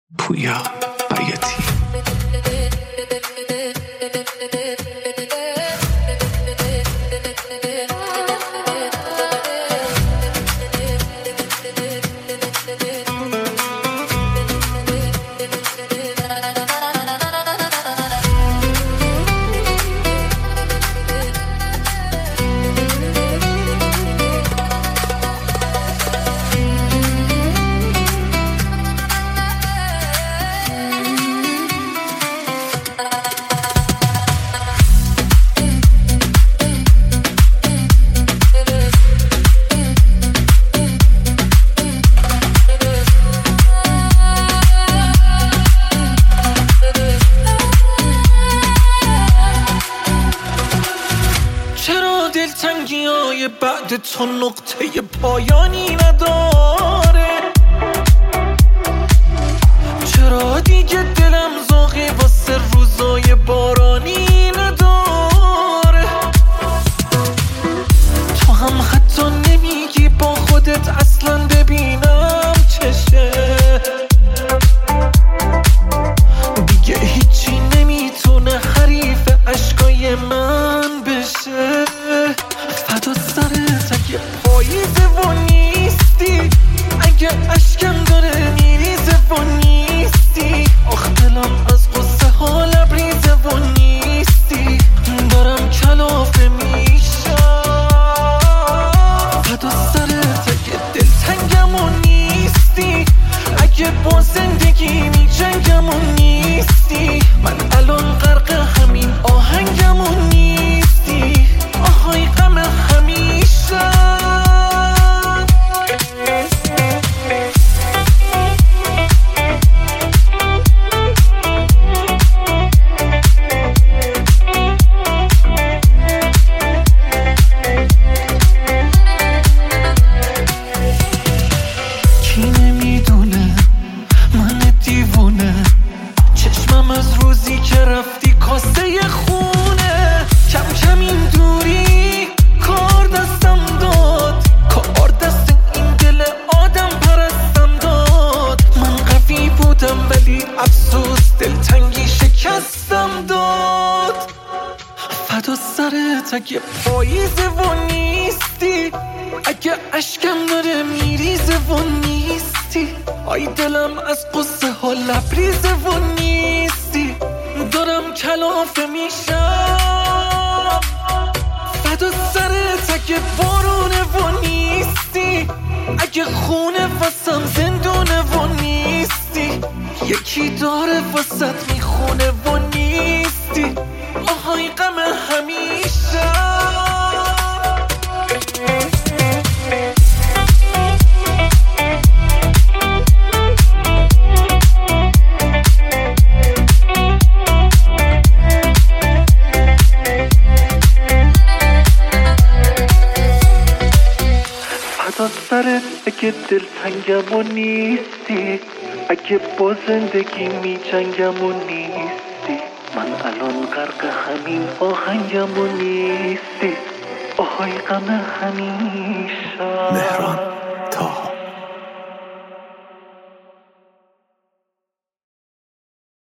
پویا بیاتی. دلتنگی‌های بعد تو نقطه پایانی نداره؟ چرا دیگه دلم ذوقی واسه روزای بارانی نداره؟ تو هم حتی نمیگی با خودت اصلا ببینم چشه. دیگه هیچی نمیتونه حریف عشقای من بشه. فدا سرت اگه پاییزه و نیستی، اگه اشکم داره میریزه و نیستی. آخ دلم از غصه ها لبریزه و نیستی، دارم کلافه میشم. فدا سرت اگه دلتنگم و نیستی، اگه با زندگی میجنگم و نیستی. من الان غرق همین آهنگم و نیستی. آهای غم همیشه. کی نمیدونه من دیوونه، چشمم از روزی که رفتی کاسه خونه. کم کم این دوری کار دستم داد، کار دست این دل آدم پرستم داد. من قوی بودم ولی افسوس دلتنگی شکستم داد. فدا سرت اگه پاییزه و نیستی، اگه اشکم داره میریزه و نیستی. آی دلم از قصه ها لبریزه و نیستی، دارم کلافه میشم. فدا سرت اگه بارونه و نیستی، اگه خونه واسم زندونه و نیستی. یکی داره واسط میخونه و نیستی. آهای غم همیشه. فدا سرت اگه دلتنگم و نیستی، اگه با زندگی میجنگم و نیستی. من الان غرق همین آهنگم و نیستی. آهای غم همیشه. مهران